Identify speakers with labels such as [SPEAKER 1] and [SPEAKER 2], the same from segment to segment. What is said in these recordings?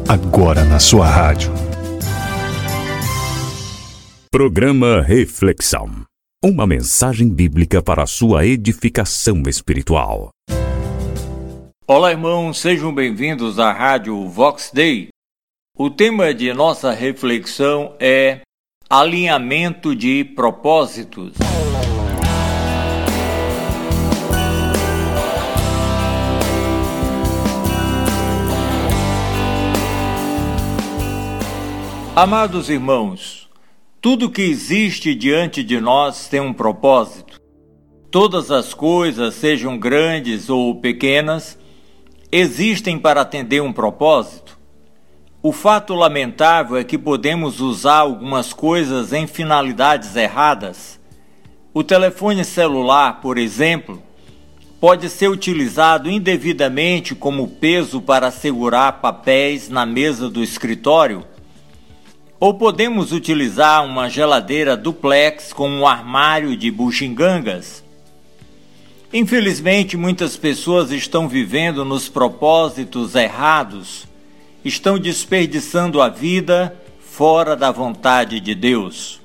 [SPEAKER 1] agora na sua rádio.
[SPEAKER 2] Programa Reflexão. Uma mensagem bíblica para a sua edificação espiritual.
[SPEAKER 3] Olá, irmãos, sejam bem-vindos à Rádio Vox Day. O tema de nossa reflexão é alinhamento de propósitos. Amados irmãos, tudo que existe diante de nós tem um propósito. Todas as coisas, sejam grandes ou pequenas, existem para atender um propósito. O fato lamentável é que podemos usar algumas coisas em finalidades erradas. O telefone celular, por exemplo, pode ser utilizado indevidamente como peso para segurar papéis na mesa do escritório. Ou podemos utilizar uma geladeira duplex como um armário de bugigangas. Infelizmente, muitas pessoas estão vivendo nos propósitos errados, estão desperdiçando a vida fora da vontade de Deus.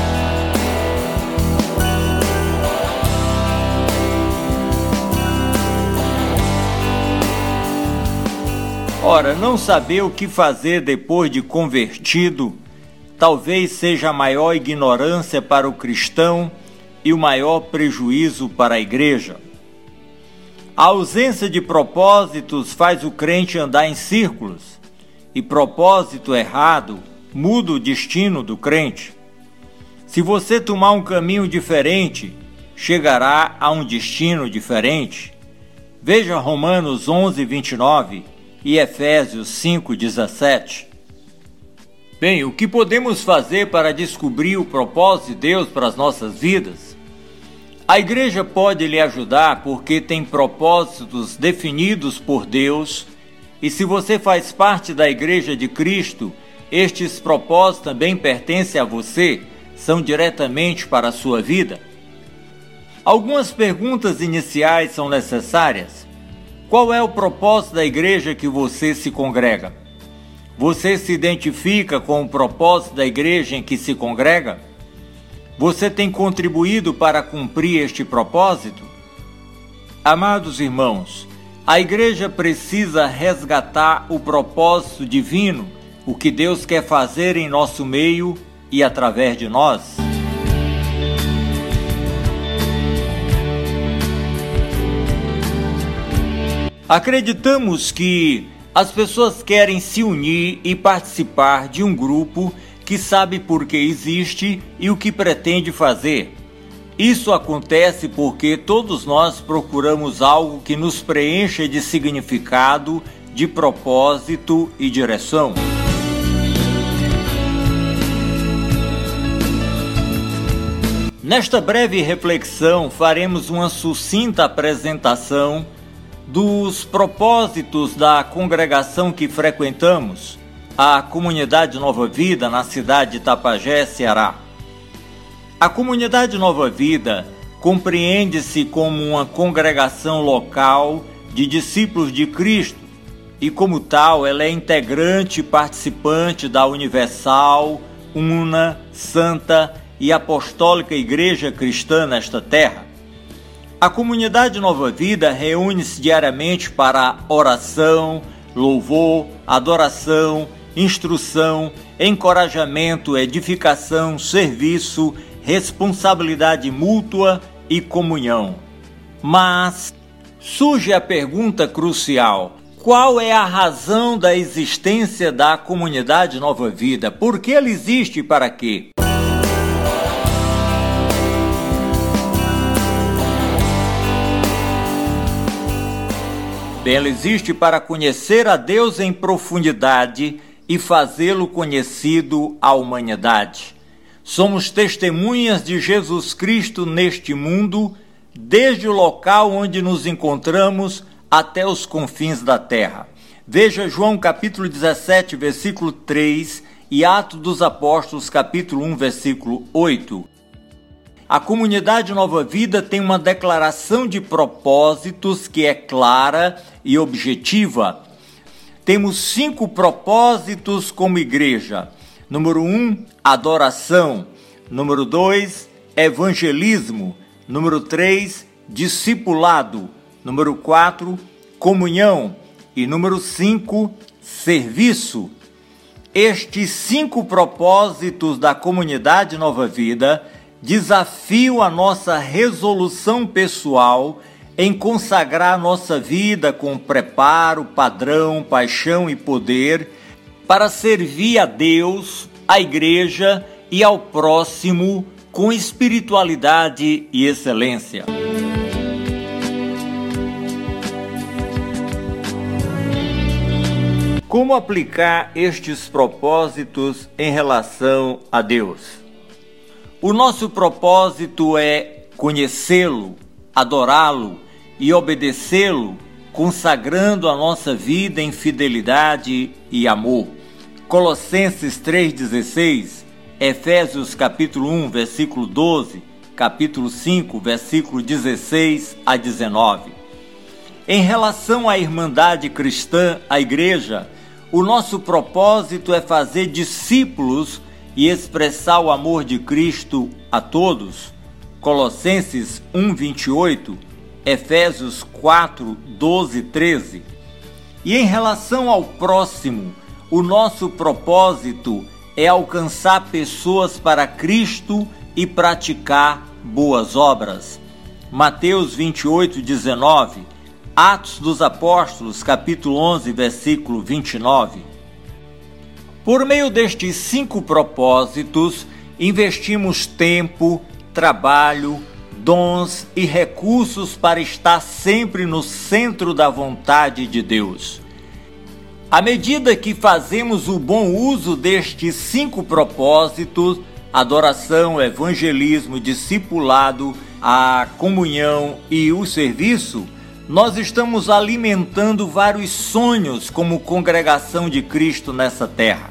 [SPEAKER 3] Ora, não saber o que fazer depois de convertido talvez seja a maior ignorância para o cristão e o maior prejuízo para a igreja. A ausência de propósitos faz o crente andar em círculos, e propósito errado muda o destino do crente. Se você tomar um caminho diferente, chegará a um destino diferente. Veja Romanos 11:29 e Efésios 5:17. Bem, o que podemos fazer para descobrir o propósito de Deus para as nossas vidas? A igreja pode lhe ajudar porque tem propósitos definidos por Deus, e se você faz parte da Igreja de Cristo, estes propósitos também pertencem a você, são diretamente para a sua vida. Algumas perguntas iniciais são necessárias. Qual é o propósito da igreja que você se congrega? Você se identifica com o propósito da igreja em que se congrega? Você tem contribuído para cumprir este propósito? Amados irmãos, a igreja precisa resgatar o propósito divino, o que Deus quer fazer em nosso meio e através de nós. Acreditamos que as pessoas querem se unir e participar de um grupo que sabe por que existe e o que pretende fazer. Isso acontece porque todos nós procuramos algo que nos preencha de significado, de propósito e direção. Nesta breve reflexão, faremos uma sucinta apresentação dos propósitos da congregação que frequentamos, a Comunidade Nova Vida, na cidade de Tapajé, Ceará. A Comunidade Nova Vida compreende-se como uma congregação local de discípulos de Cristo e, como tal, ela é integrante e participante da Universal, Una, Santa e Apostólica Igreja Cristã nesta terra. A Comunidade Nova Vida reúne-se diariamente para oração, louvor, adoração, instrução, encorajamento, edificação, serviço, responsabilidade mútua e comunhão. Mas surge a pergunta crucial: qual é a razão da existência da Comunidade Nova Vida? Por que ela existe e para quê? Ela existe para conhecer a Deus em profundidade e fazê-lo conhecido à humanidade. Somos testemunhas de Jesus Cristo neste mundo, desde o local onde nos encontramos até os confins da terra. Veja João capítulo 17, versículo 3 e Atos dos Apóstolos capítulo 1, versículo 8. A Comunidade Nova Vida tem uma declaração de propósitos que é clara e objetiva. temos 5 propósitos como igreja. Número 1, adoração. Número 2, evangelismo. Número 3, discipulado. Número 4, comunhão. E número 5, serviço. Estes 5 propósitos da comunidade Nova Vida desafiam a nossa resolução pessoal em consagrar nossa vida com preparo, padrão, paixão e poder para servir a Deus, a igreja e ao próximo com espiritualidade e excelência. Como aplicar estes propósitos em relação a Deus? O nosso propósito é conhecê-lo, adorá-lo e obedecê-lo, consagrando a nossa vida em fidelidade e amor. Colossenses 3,16, Efésios capítulo 1, versículo 12, capítulo 5, versículo 16 a 19. Em relação à irmandade cristã, a igreja, o nosso propósito é fazer discípulos e expressar o amor de Cristo a todos. Colossenses 1:28, Efésios 4:12-13. E em relação ao próximo, o nosso propósito é alcançar pessoas para Cristo e praticar boas obras. Mateus 28:19, Atos dos Apóstolos, capítulo 11, versículo 29. Por meio destes 5 propósitos, investimos tempo, trabalho, dons e recursos para estar sempre no centro da vontade de Deus. À medida que fazemos o bom uso destes 5 propósitos, adoração, evangelismo, discipulado, a comunhão e o serviço, nós estamos alimentando vários sonhos como congregação de Cristo nessa terra.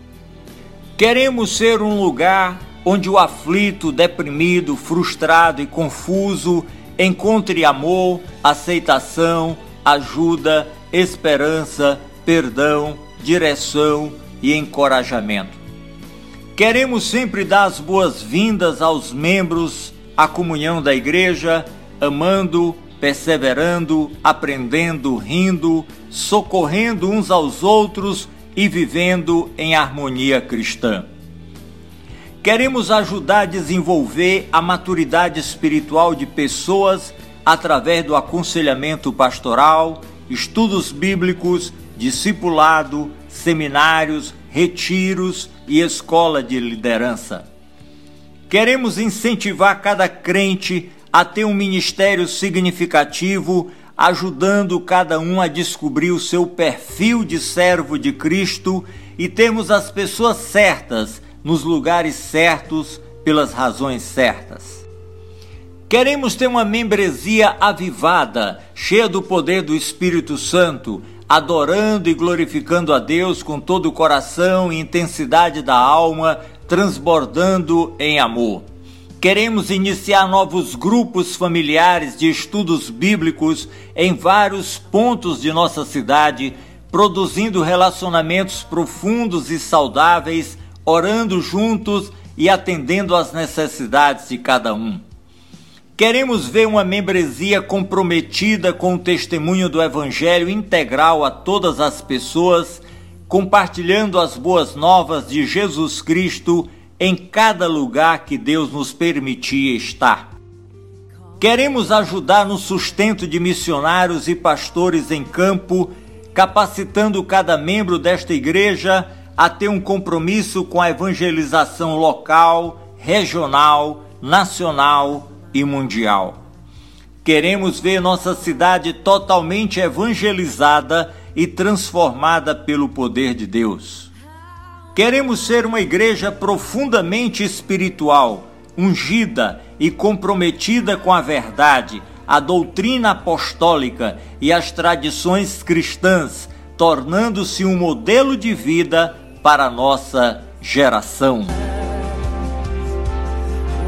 [SPEAKER 3] Queremos ser um lugar onde o aflito, deprimido, frustrado e confuso encontre amor, aceitação, ajuda, esperança, perdão, direção e encorajamento. Queremos sempre dar as boas-vindas aos membros à comunhão da igreja, amando, perseverando, aprendendo, rindo, socorrendo uns aos outros e vivendo em harmonia cristã. Queremos ajudar a desenvolver a maturidade espiritual de pessoas através do aconselhamento pastoral, estudos bíblicos, discipulado, seminários, retiros e escola de liderança. Queremos incentivar cada crente a ter um ministério significativo, ajudando cada um a descobrir o seu perfil de servo de Cristo e termos as pessoas certas nos lugares certos, pelas razões certas. Queremos ter uma membresia avivada, cheia do poder do Espírito Santo, adorando e glorificando a Deus com todo o coração e intensidade da alma, transbordando em amor. Queremos iniciar novos grupos familiares de estudos bíblicos em vários pontos de nossa cidade, produzindo relacionamentos profundos e saudáveis, orando juntos e atendendo às necessidades de cada um. Queremos ver uma membresia comprometida com o testemunho do Evangelho integral a todas as pessoas, compartilhando as boas novas de Jesus Cristo em cada lugar que Deus nos permitir estar. Queremos ajudar no sustento de missionários e pastores em campo, capacitando cada membro desta igreja a ter um compromisso com a evangelização local, regional, nacional e mundial. Queremos ver nossa cidade totalmente evangelizada e transformada pelo poder de Deus. Queremos ser uma igreja profundamente espiritual, ungida e comprometida com a verdade, a doutrina apostólica e as tradições cristãs, tornando-se um modelo de vida para a nossa geração.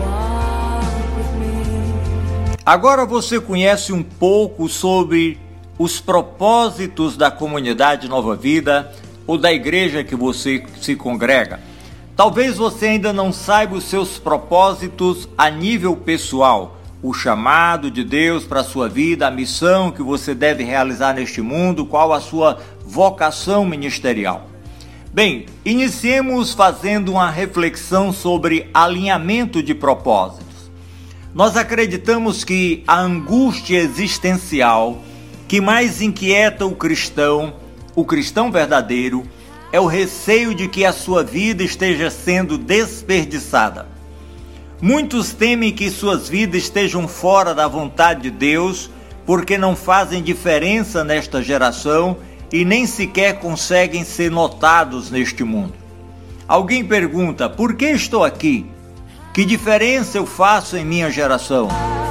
[SPEAKER 3] Agora você conhece um pouco sobre os propósitos da comunidade Nova Vida ou da igreja que você se congrega. Talvez você ainda não saiba os seus propósitos a nível pessoal, o chamado de Deus para a sua vida, a missão que você deve realizar neste mundo, qual a sua vocação ministerial. Bem, iniciemos fazendo uma reflexão sobre alinhamento de propósitos. Nós acreditamos que a angústia existencial que mais inquieta o cristão verdadeiro, é o receio de que a sua vida esteja sendo desperdiçada. Muitos temem que suas vidas estejam fora da vontade de Deus, porque não fazem diferença nesta geração e nem sequer conseguem ser notados neste mundo. Alguém pergunta: por que estou aqui? Que diferença eu faço em minha geração?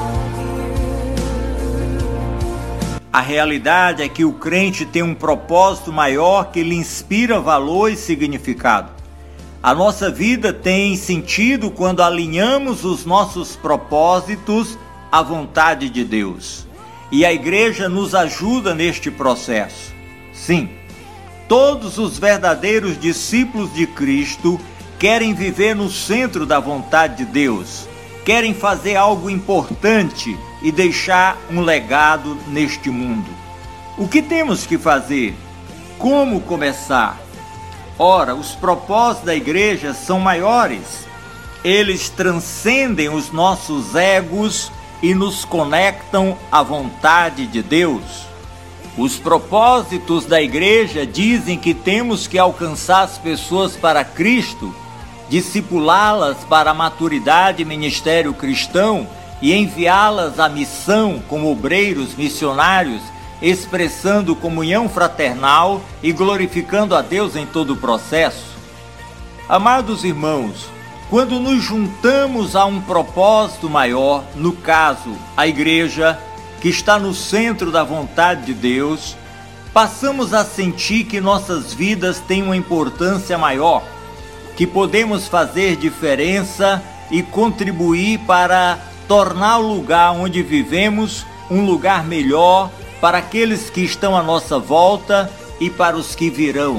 [SPEAKER 3] A realidade é que o crente tem um propósito maior que lhe inspira valor e significado. A nossa vida tem sentido quando alinhamos os nossos propósitos à vontade de Deus. E a igreja nos ajuda neste processo. Sim, todos os verdadeiros discípulos de Cristo querem viver no centro da vontade de Deus, querem fazer algo importante e deixar um legado neste mundo. O que temos que fazer? Como começar? Ora, os propósitos da igreja são maiores. Eles transcendem os nossos egos e nos conectam à vontade de Deus. Os propósitos da igreja dizem que temos que alcançar as pessoas para Cristo, discipulá-las para a maturidade e ministério cristão e enviá-las à missão como obreiros missionários, expressando comunhão fraternal e glorificando a Deus em todo o processo. Amados irmãos, quando nos juntamos a um propósito maior, no caso, a igreja, que está no centro da vontade de Deus, passamos a sentir que nossas vidas têm uma importância maior, que podemos fazer diferença e contribuir para tornar o lugar onde vivemos um lugar melhor para aqueles que estão à nossa volta e para os que virão.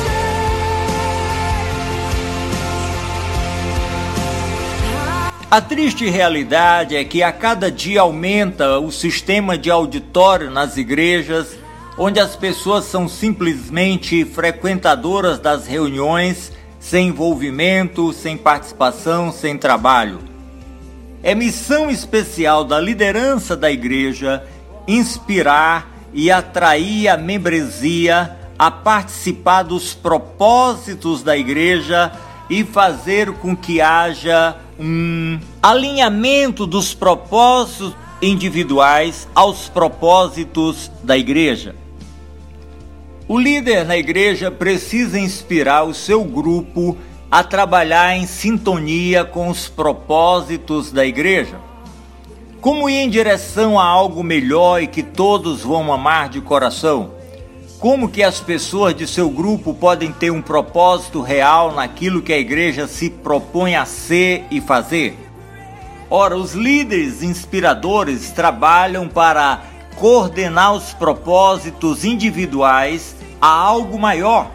[SPEAKER 3] A triste realidade é que a cada dia aumenta o sistema de auditório nas igrejas, onde as pessoas são simplesmente frequentadoras das reuniões, sem envolvimento, sem participação, sem trabalho. É missão especial da liderança da igreja inspirar e atrair a membresia a participar dos propósitos da igreja e fazer com que haja um alinhamento dos propósitos individuais aos propósitos da igreja. O líder na igreja precisa inspirar o seu grupo a trabalhar em sintonia com os propósitos da igreja. Como ir em direção a algo melhor e que todos vão amar de coração? Como que as pessoas de seu grupo podem ter um propósito real naquilo que a igreja se propõe a ser e fazer? Ora, os líderes inspiradores trabalham para coordenar os propósitos individuais a algo maior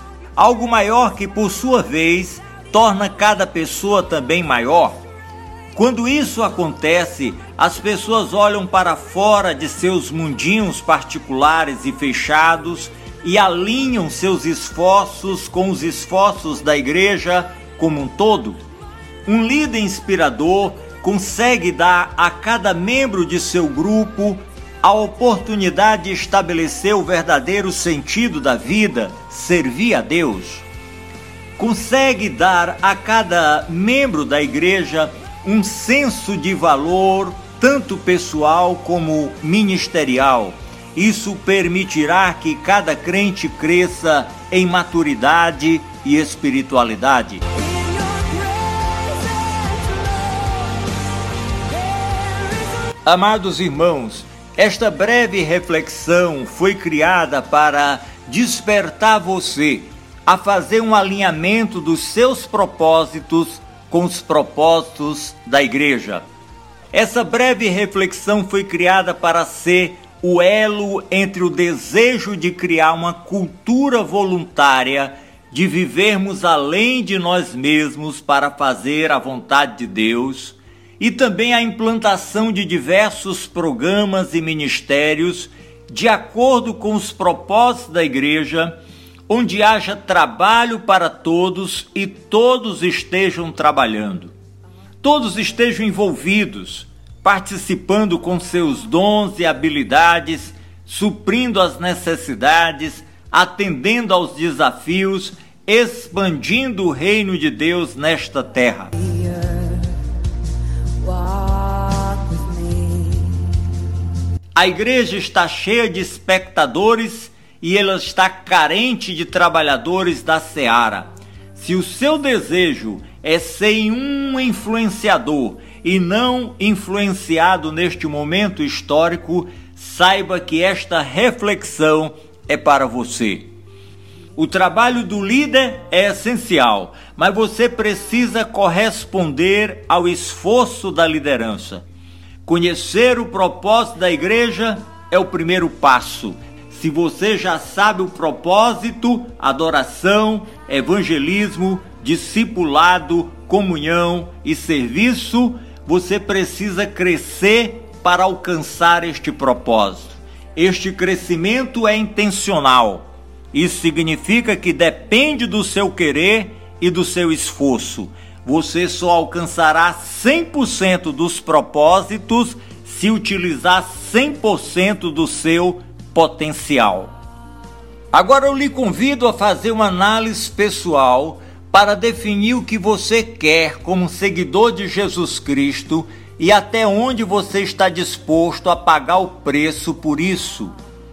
[SPEAKER 3] que, por sua vez, torna cada pessoa também maior. Quando isso acontece, as pessoas olham para fora de seus mundinhos particulares e fechados e alinham seus esforços com os esforços da igreja como um todo. Um líder inspirador consegue dar a cada membro de seu grupo a oportunidade de estabelecer o verdadeiro sentido da vida, servir a Deus. Consegue dar a cada membro da igreja um senso de valor, tanto pessoal como ministerial. Isso permitirá que cada crente cresça em maturidade e espiritualidade. Amados irmãos, esta breve reflexão foi criada para despertar você a fazer um alinhamento dos seus propósitos com os propósitos da igreja. Essa breve reflexão foi criada para ser o elo entre o desejo de criar uma cultura voluntária, de vivermos além de nós mesmos para fazer a vontade de Deus, e também a implantação de diversos programas e ministérios de acordo com os propósitos da igreja, onde haja trabalho para todos e todos estejam trabalhando. Todos estejam envolvidos, participando com seus dons e habilidades, suprindo as necessidades, atendendo aos desafios, expandindo o reino de Deus nesta terra. A igreja está cheia de espectadores e ela está carente de trabalhadores da seara. Se o seu desejo é ser um influenciador e não influenciado neste momento histórico, saiba que esta reflexão é para você. O trabalho do líder é essencial, mas você precisa corresponder ao esforço da liderança. Conhecer o propósito da igreja é o primeiro passo. Se você já sabe o propósito, adoração, evangelismo, discipulado, comunhão e serviço, você precisa crescer para alcançar este propósito. Este crescimento é intencional. Isso significa que depende do seu querer e do seu esforço. Você só alcançará 100% dos propósitos se utilizar 100% do seu potencial. Agora eu lhe convido a fazer uma análise pessoal para definir o que você quer como seguidor de Jesus Cristo e até onde você está disposto a pagar o preço por isso.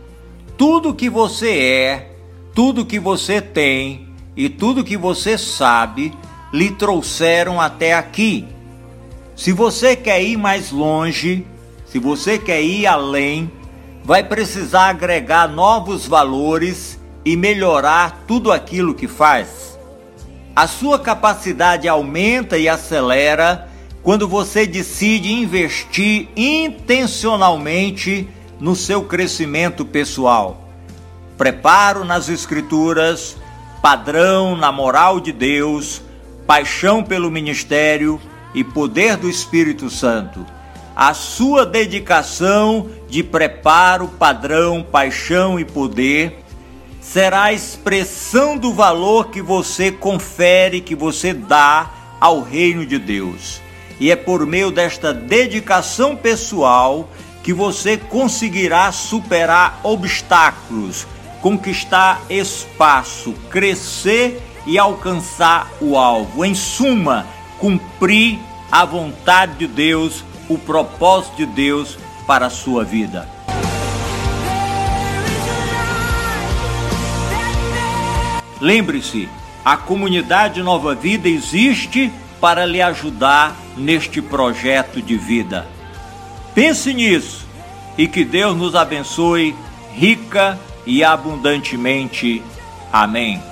[SPEAKER 3] Tudo que você é, tudo que você tem e tudo que você sabe lhe trouxeram até aqui. Se você quer ir mais longe, se você quer ir além, vai precisar agregar novos valores e melhorar tudo aquilo que faz. A sua capacidade aumenta e acelera quando você decide investir intencionalmente no seu crescimento pessoal. Preparo nas Escrituras, padrão na moral de Deus, paixão pelo ministério e poder do Espírito Santo. A sua dedicação de preparo, padrão, paixão e poder será a expressão do valor que você confere, que você dá ao reino de Deus. E é por meio desta dedicação pessoal que você conseguirá superar obstáculos, conquistar espaço, crescer e alcançar o alvo. Em suma, cumprir a vontade de Deus, o propósito de Deus para a sua vida. Lembre-se, a comunidade Nova Vida existe para lhe ajudar neste projeto de vida. Pense nisso e que Deus nos abençoe rica e abundantemente. Amém.